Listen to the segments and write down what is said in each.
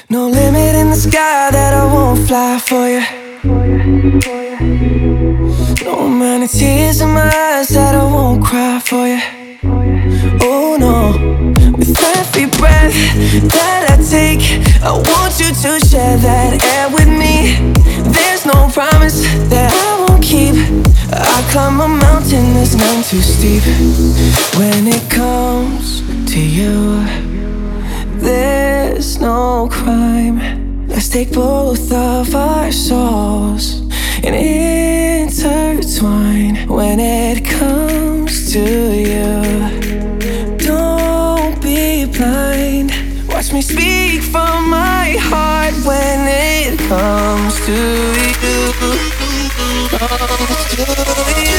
No limit in the sky that I won't fly for you. No amount of tears in my eyes that I won't cry for you. Oh no, with every breath that I take, I want you to share that air with me. There's no promise that I won't keep. I climb a mountain that's none too steep. When it comes to you, there's no crime. Let's take both of our souls and intertwine. When it comes to you, don't be blind. Watch me speak from my heart. When it comes to you, comes to you.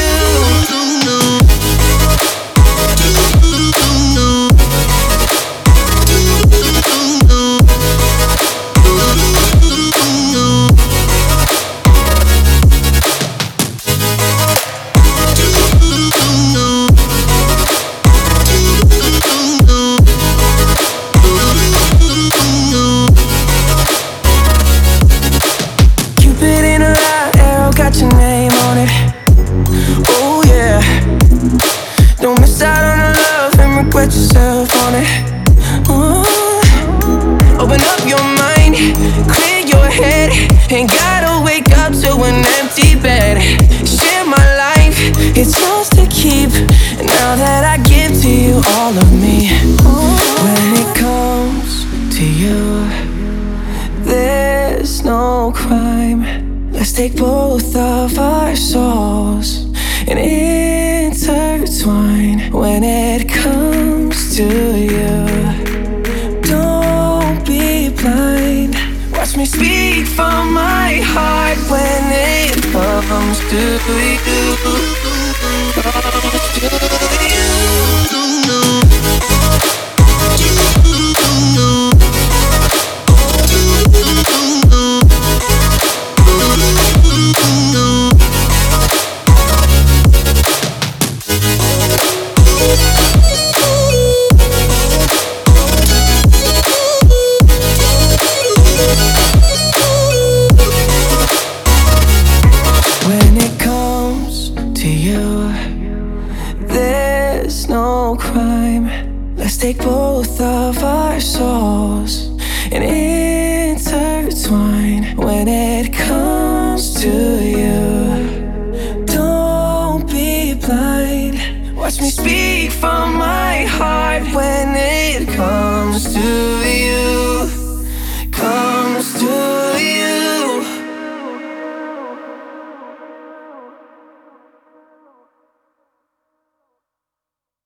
Got your name on it. Oh yeah. Don't miss out on the love and regret yourself on it. Open up your mind, clear your head. Ain't gotta wake up to an empty bed. Share my life, it's yours to keep. Now that I give to you all of me. When it comes to you, there's no crime. Let's take both of our souls and intertwine. When it comes to you, don't be blind. Watch me speak from my heart. When it comes to you.